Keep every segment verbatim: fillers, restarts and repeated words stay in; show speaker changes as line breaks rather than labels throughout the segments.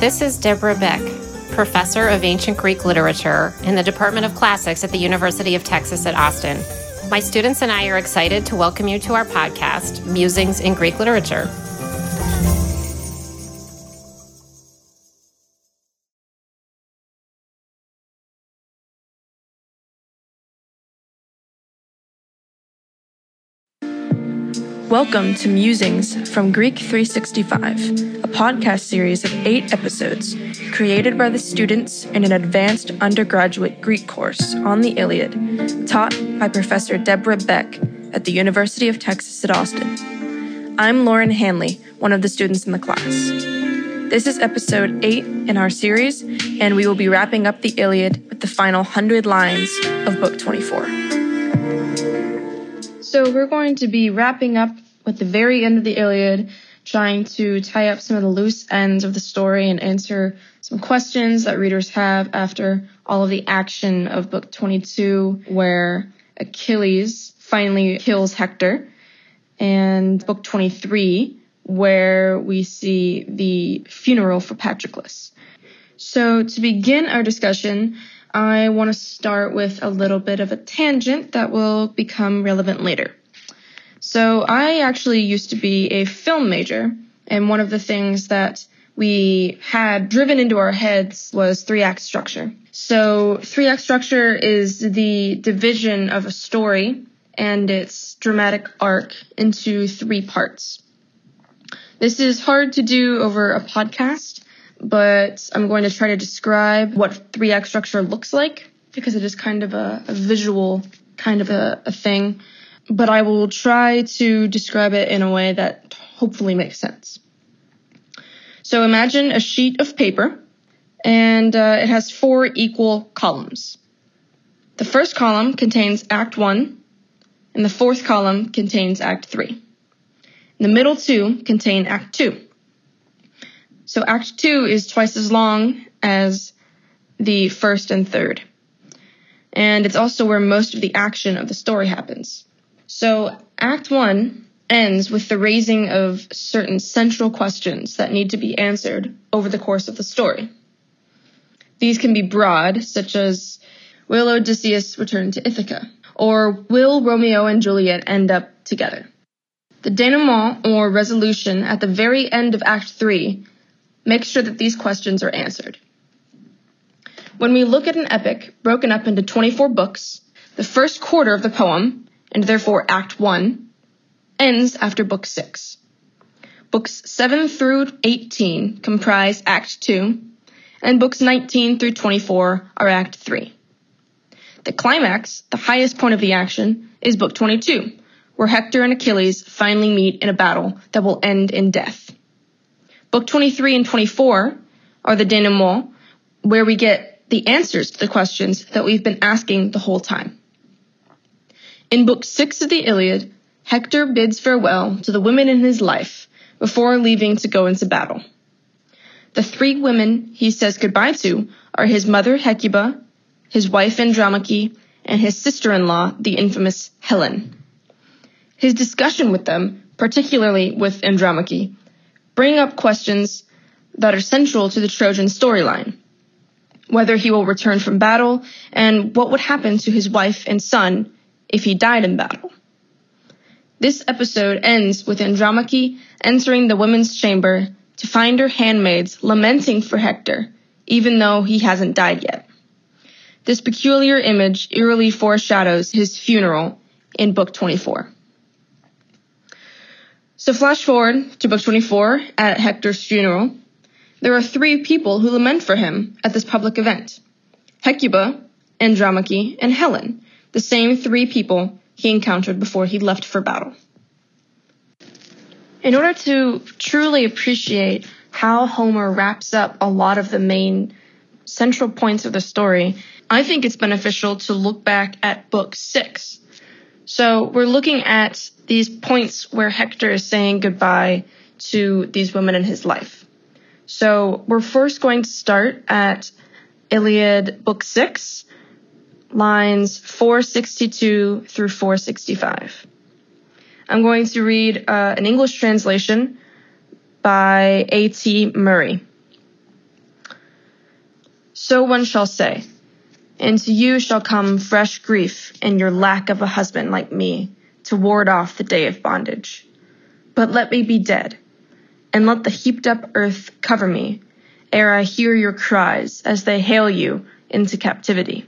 This is Deborah Beck, professor of ancient Greek literature in the Department of Classics at the University of Texas at Austin. My students and I are excited to welcome you to our podcast, Musings in Greek Literature.
Welcome to Musings from Greek three sixty-five, a podcast series of eight episodes created by the students in an advanced undergraduate Greek course on the Iliad, taught by Professor Deborah Beck at the University of Texas at Austin. I'm Lauren Hanley, one of the students in the class. This is episode eight in our series, and we will be wrapping up the Iliad with the final hundred lines of book twenty-four. So we're going to be wrapping up with the very end of the Iliad, trying to tie up some of the loose ends of the story and answer some questions that readers have after all of the action of book twenty-two, where Achilles finally kills Hector, and book twenty-three, where we see the funeral for Patroclus. So to begin our discussion, I want to start with a little bit of a tangent that will become relevant later. So I actually used to be a film major, and one of the things that we had driven into our heads was three-act structure. So three-act structure is the division of a story and its dramatic arc into three parts. This is hard to do over a podcast, but I'm going to try to describe what three-act structure looks like, because it is kind of a, a visual kind of a, a thing. But I will try to describe it in a way that hopefully makes sense. So imagine a sheet of paper, and uh, it has four equal columns. The first column contains Act one, and the fourth column contains Act three. And the middle two contain Act two. So Act two is twice as long as the first and third. And it's also where most of the action of the story happens. So Act one ends with the raising of certain central questions that need to be answered over the course of the story. These can be broad, such as, will Odysseus return to Ithaca? Or will Romeo and Juliet end up together? The denouement, or resolution, at the very end of Act three makes sure that these questions are answered. When we look at an epic broken up into twenty-four books, the first quarter of the poem, and therefore Act one, ends after Book six. Books seven through eighteen comprise Act two, and books nineteen through twenty-four are Act three. The climax, the highest point of the action, is Book twenty-two, where Hector and Achilles finally meet in a battle that will end in death. Book twenty-three and twenty-four are the denouement, where we get the answers to the questions that we've been asking the whole time. In Book six of the Iliad, Hector bids farewell to the women in his life before leaving to go into battle. The three women he says goodbye to are his mother Hecuba, his wife Andromache, and his sister-in-law, the infamous Helen. His discussion with them, particularly with Andromache, bring up questions that are central to the Trojan storyline. Whether he will return from battle, and what would happen to his wife and son if he died in battle. This episode ends with Andromache entering the women's chamber to find her handmaids lamenting for Hector, even though he hasn't died yet. This peculiar image eerily foreshadows his funeral in Book twenty-four. So flash forward to Book twenty-four at Hector's funeral. There are three people who lament for him at this public event: Hecuba, Andromache, and Helen, the same three people he encountered before he left for battle. In order to truly appreciate how Homer wraps up a lot of the main central points of the story, I think it's beneficial to look back at Book six. So we're looking at these points where Hector is saying goodbye to these women in his life. So we're first going to start at Iliad Book six, lines four sixty-two through four sixty-five. I'm going to read uh, an English translation by A T Murray. so one shall say, and to you shall come fresh grief in your lack of a husband like me to ward off the day of bondage. But let me be dead, and let the heaped up earth cover me, ere I hear your cries as they hale you into captivity.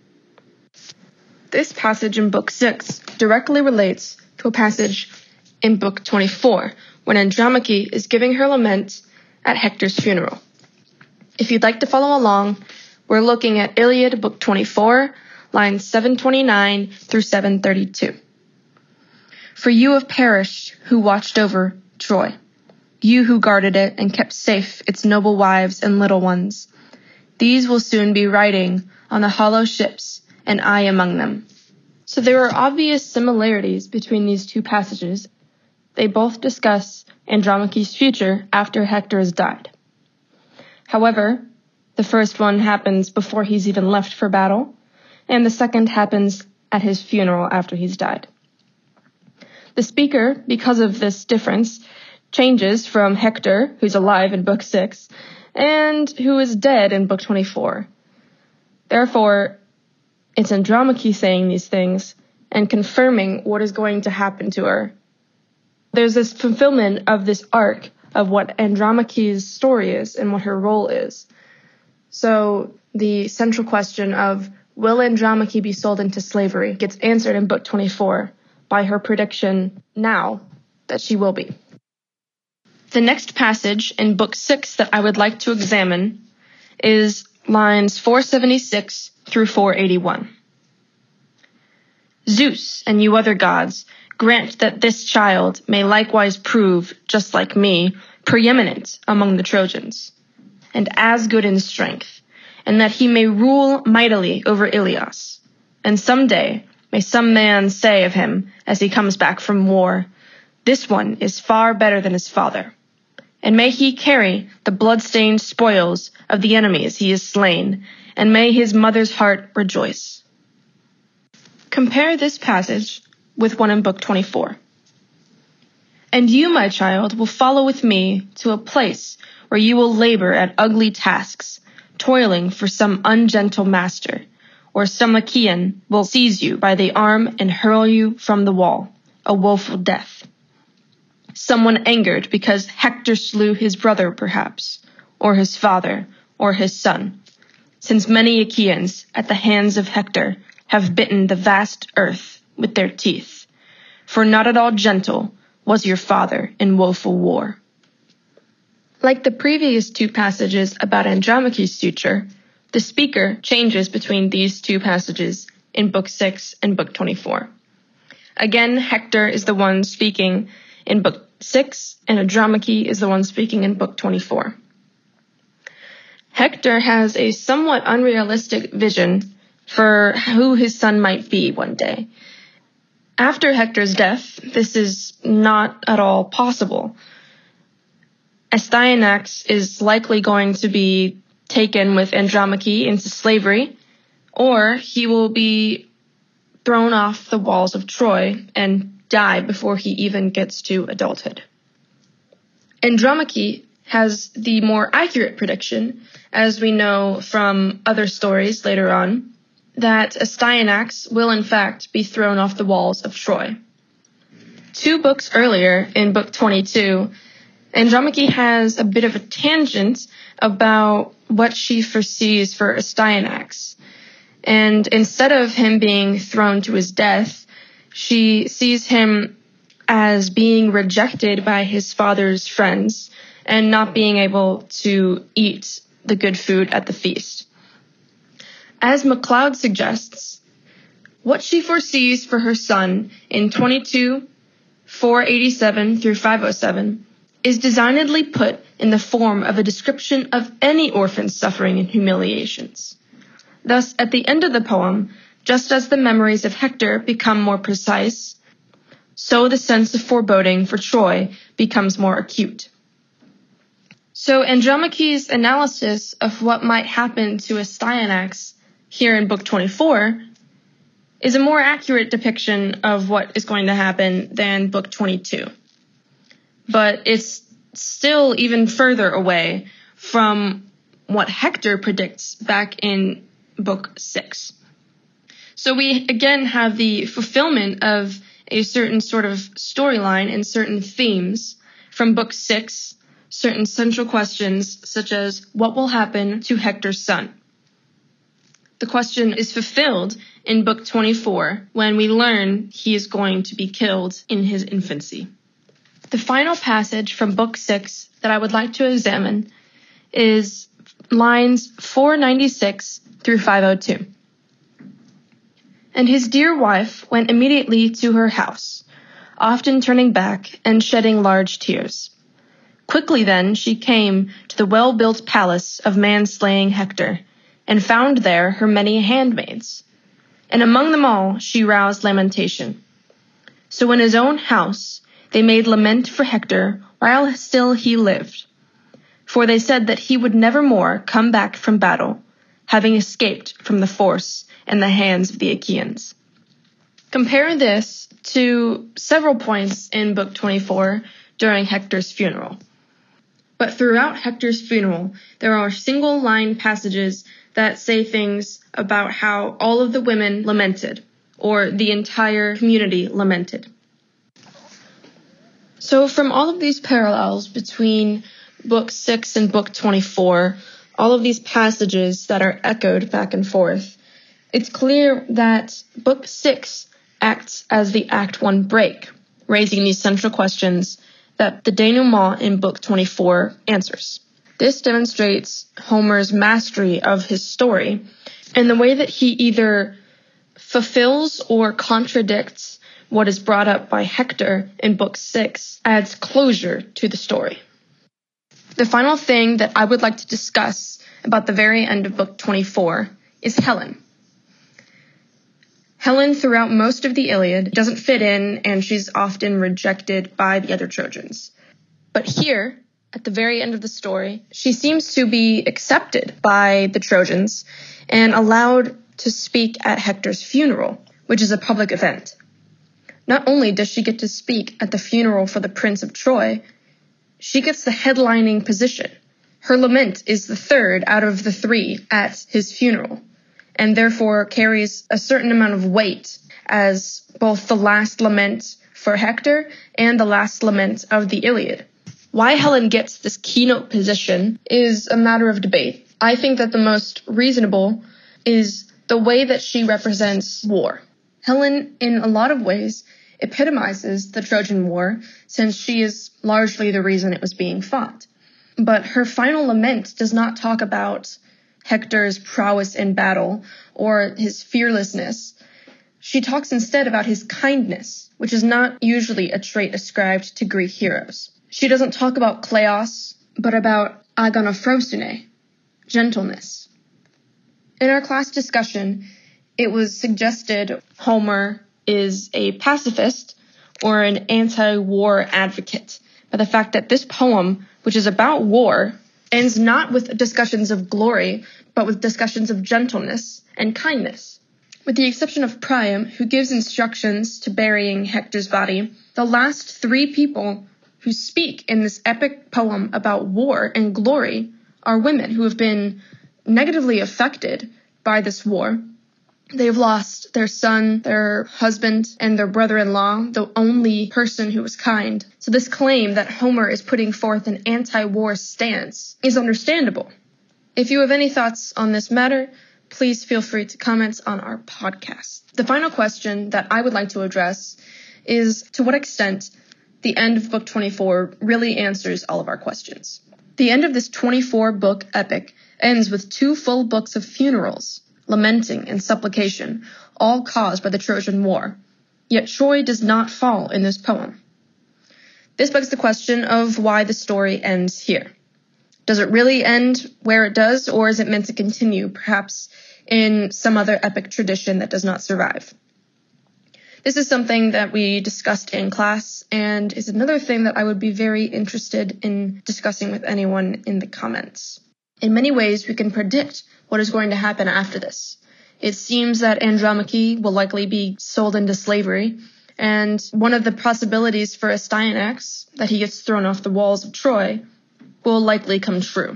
This passage in Book six directly relates to a passage in Book twenty-four, when Andromache is giving her lament at Hector's funeral. If you'd like to follow along, we're looking at Iliad, Book twenty-four, lines seven twenty-nine through seven thirty-two. For you have perished who watched over Troy, you who guarded it and kept safe its noble wives and little ones. These will soon be riding on the hollow ships, and I among them. So there are obvious similarities between these two passages. They both discuss Andromache's future after Hector has died. However, the first one happens before he's even left for battle, and the second happens at his funeral after he's died. The speaker, because of this difference, changes from Hector, who's alive in Book six, and who is dead in Book twenty-four. Therefore, it's Andromache saying these things and confirming what is going to happen to her. There's this fulfillment of this arc of what Andromache's story is and what her role is. So the central question of, will Andromache be sold into slavery, gets answered in Book twenty-four by her prediction now that she will be. The next passage in Book six that I would like to examine is lines four seventy-six through four eighty-one. Zeus and you other gods, grant that this child may likewise prove, just like me, preeminent among the Trojans, and as good in strength, and that he may rule mightily over Ilios. And some day may some man say of him, as he comes back from war, this one is far better than his father. And may he carry the blood-stained spoils of the enemies he has slain, and may his mother's heart rejoice. Compare this passage with one in Book twenty-four. And you, my child, will follow with me to a place where you will labor at ugly tasks, toiling for some ungentle master, or some Achaean will seize you by the arm and hurl you from the wall, a woeful death. Someone angered because Hector slew his brother, perhaps, or his father, or his son, since many Achaeans, at the hands of Hector, have bitten the vast earth with their teeth. For not at all gentle was your father in woeful war. Like the previous two passages about Andromache's future, the speaker changes between these two passages in Book six and Book twenty-four. Again, Hector is the one speaking in Book six, and Andromache is the one speaking in Book twenty-four. Hector has a somewhat unrealistic vision for who his son might be one day. After Hector's death, this is not at all possible. Astyanax is likely going to be taken with Andromache into slavery, or he will be thrown off the walls of Troy and die before he even gets to adulthood. Andromache has the more accurate prediction, as we know from other stories later on, that Astyanax will in fact be thrown off the walls of Troy. Two books earlier, in Book twenty-two, Andromache has a bit of a tangent about what she foresees for Astyanax. And instead of him being thrown to his death, she sees him as being rejected by his father's friends and not being able to eat the good food at the feast. As MacLeod suggests, what she foresees for her son in twenty-two, four eighty-seven through five oh seven is designedly put in the form of a description of any orphan's suffering and humiliations. Thus, at the end of the poem, just as the memories of Hector become more precise, so the sense of foreboding for Troy becomes more acute. So Andromache's analysis of what might happen to Astyanax here in Book twenty-four is a more accurate depiction of what is going to happen than Book twenty-two. But it's still even further away from what Hector predicts back in book six. So we again have the fulfillment of a certain sort of storyline and certain themes from book six, certain central questions such as what will happen to Hector's son. The question is fulfilled in book twenty-four when we learn he is going to be killed in his infancy. The final passage from book six that I would like to examine is lines four ninety-six through five oh two. And his dear wife went immediately to her house, often turning back and shedding large tears. Quickly then she came to the well-built palace of man-slaying Hector, and found there her many handmaids. And among them all she roused lamentation. So in his own house they made lament for Hector while still he lived. For they said that he would never more come back from battle, having escaped from the force and the hands of the Achaeans. Compare this to several points in book twenty-four during Hector's funeral. But throughout Hector's funeral, there are single-line passages that say things about how all of the women lamented, or the entire community lamented. So from all of these parallels between book six and book twenty-four, all of these passages that are echoed back and forth, it's clear that book six acts as the act one break, raising these central questions that the denouement in book twenty-four answers. This demonstrates Homer's mastery of his story and the way that he either fulfills or contradicts what is brought up by Hector in book six, adds closure to the story. The final thing that I would like to discuss about the very end of book twenty-four is Helen. Helen, throughout most of the Iliad, doesn't fit in, and she's often rejected by the other Trojans. But here, at the very end of the story, she seems to be accepted by the Trojans and allowed to speak at Hector's funeral, which is a public event. Not only does she get to speak at the funeral for the Prince of Troy, she gets the headlining position. Her lament is the third out of the three at his funeral, and therefore carries a certain amount of weight as both the last lament for Hector and the last lament of the Iliad. Why Helen gets this keynote position is a matter of debate. I think that the most reasonable is the way that she represents war. Helen, in a lot of ways, epitomizes the Trojan War, since she is largely the reason it was being fought. But her final lament does not talk about Hector's prowess in battle or his fearlessness. She talks instead about his kindness, which is not usually a trait ascribed to Greek heroes. She doesn't talk about kleos, but about agonophrosune, gentleness. In our class discussion, it was suggested Homer is a pacifist or an anti-war advocate by the fact that this poem, which is about war, ends not with discussions of glory, but with discussions of gentleness and kindness. With the exception of Priam, who gives instructions to burying Hector's body, the last three people who speak in this epic poem about war and glory are women who have been negatively affected by this war. They've lost their son, their husband, and their brother-in-law, the only person who was kind. So this claim that Homer is putting forth an anti-war stance is understandable. If you have any thoughts on this matter, please feel free to comment on our podcast. The final question that I would like to address is to what extent the end of book twenty-four really answers all of our questions. The end of this twenty-four book epic ends with two full books of funerals, lamenting and supplication, all caused by the Trojan War. Yet Troy does not fall in this poem. This begs the question of why the story ends here. Does it really end where it does, or is it meant to continue, perhaps in some other epic tradition that does not survive? This is something that we discussed in class, and is another thing that I would be very interested in discussing with anyone in the comments. In many ways, we can predict what is going to happen after this. It seems that Andromache will likely be sold into slavery, and one of the possibilities for Astyanax, that he gets thrown off the walls of Troy, will likely come true.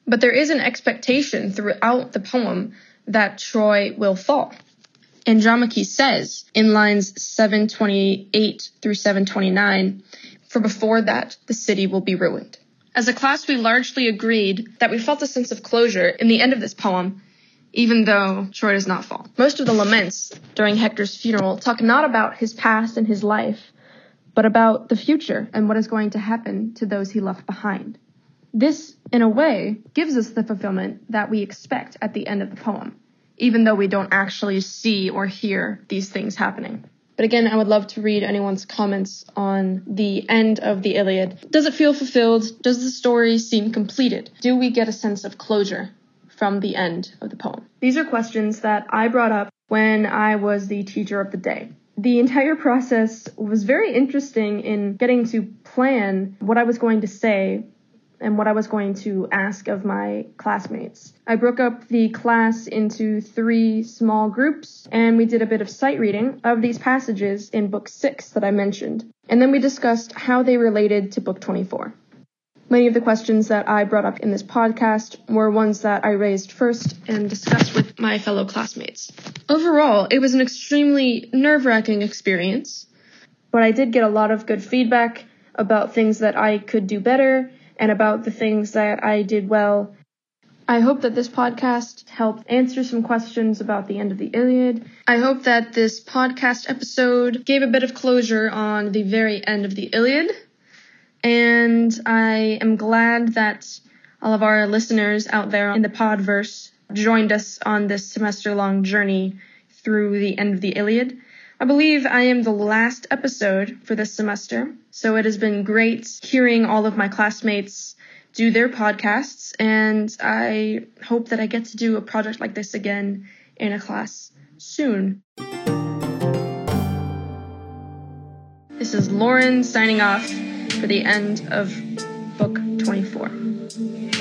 But there is an expectation throughout the poem that Troy will fall. Andromache says in lines seven twenty-eight through seven twenty-nine, "For before that, the city will be ruined." As a class, we largely agreed that we felt a sense of closure in the end of this poem, even though Troy does not fall. Most of the laments during Hector's funeral talk not about his past and his life, but about the future and what is going to happen to those he left behind. This, in a way, gives us the fulfillment that we expect at the end of the poem, even though we don't actually see or hear these things happening. But again, I would love to read anyone's comments on the end of the Iliad. Does it feel fulfilled? Does the story seem completed? Do we get a sense of closure from the end of the poem? These are questions that I brought up when I was the teacher of the day. The entire process was very interesting in getting to plan what I was going to say and what I was going to ask of my classmates. I broke up the class into three small groups, and we did a bit of sight reading of these passages in book six that I mentioned. And then we discussed how they related to book twenty-four. Many of the questions that I brought up in this podcast were ones that I raised first and discussed with my fellow classmates. Overall, it was an extremely nerve-wracking experience, but I did get a lot of good feedback about things that I could do better and about the things that I did well. I hope that this podcast helped answer some questions about the end of the Iliad. I hope that this podcast episode gave a bit of closure on the very end of the Iliad. And I am glad that all of our listeners out there in the Podverse joined us on this semester-long journey through the end of the Iliad. I believe I am the last episode for this semester, so it has been great hearing all of my classmates do their podcasts, and I hope that I get to do a project like this again in a class soon. This is Lauren signing off for the end of book twenty-four.